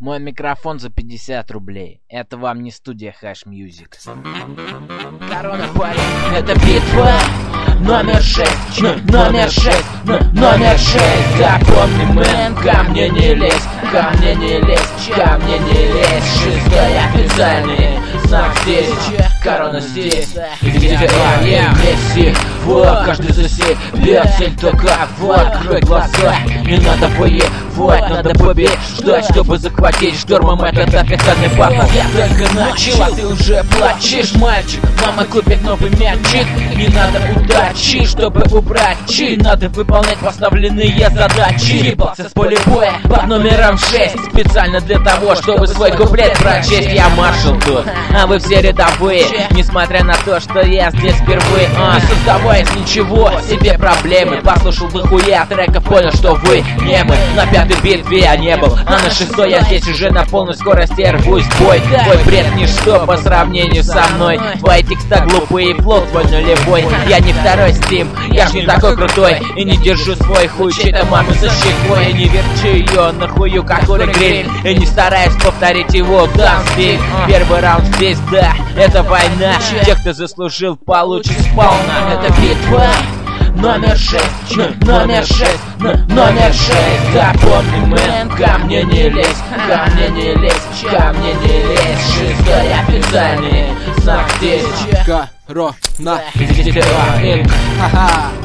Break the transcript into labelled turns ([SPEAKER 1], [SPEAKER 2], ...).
[SPEAKER 1] Мой микрофон за 50 рублей. Это вам не студия Hash Music. Корона, парень, это битва номер 6, номер 6, номер 6. Запомни, мэн, ко мне не лезь, ко мне не лезь, ко мне не лезь. Шестой официальный знак здесь, корона здесь. Вместе, вот, каждый за себя, цель только вот. Открой глаза, не надо воевать, надо побеждать, чтобы захватить штурмом этот официальный папа. Я только начал, а ты уже плачешь, мальчик. Мама купит новый мячик, не надо удачи, чтобы убрать чи. Надо выполнять поставленные задачи. Ебался с поля боя под номером 6, специально для того, чтобы свой куплет прочесть. Я маршал тут, а вы все рядовые, несмотря на то, что я здесь впервые. Не создавая из ничего себе проблемы. Послушал дохуя треков, понял, что вы не мы. На пятой битве я не был, а на шестой я здесь уже на полной скорости рвусь в бой. Твой бред ничто по сравнению со мной. Твои текста глупые и плод твой нулевой. Я не второй Steam, я ж не такой крутой. И не держу свой хуй чьей-то мамы за щекой. И не верчу ее на хую, как гриль. И не стараюсь повторить его дансбик. Первый раунд здесь, да, это война. Те, кто заслужил, получит сполна. Это битва номер 6, номер 6, номер 6. Запомни, мэн, ко мне не лезь, ко мне не лезь, ко мне не лезь. Шестой официальный знак здесь.
[SPEAKER 2] Корона.
[SPEAKER 1] Ха-ха.